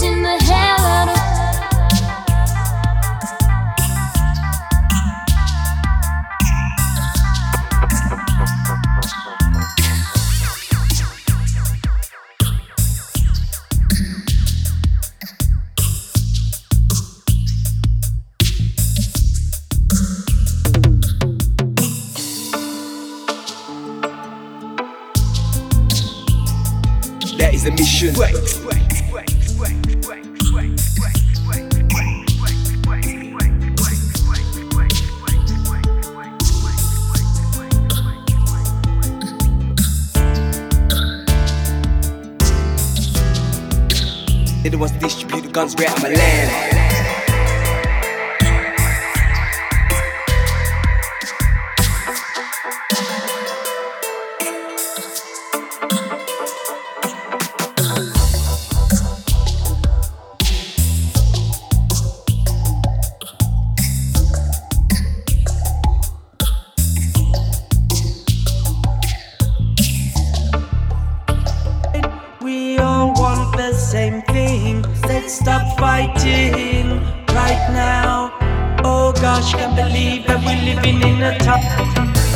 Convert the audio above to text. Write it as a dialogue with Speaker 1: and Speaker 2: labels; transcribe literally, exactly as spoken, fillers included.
Speaker 1: pushing the hell out of.
Speaker 2: That is the mission. They the ones to distribute the guns right out my land.
Speaker 3: We all want the same thing. Let's stop fighting right now. Oh gosh, can't believe that we're living in a time.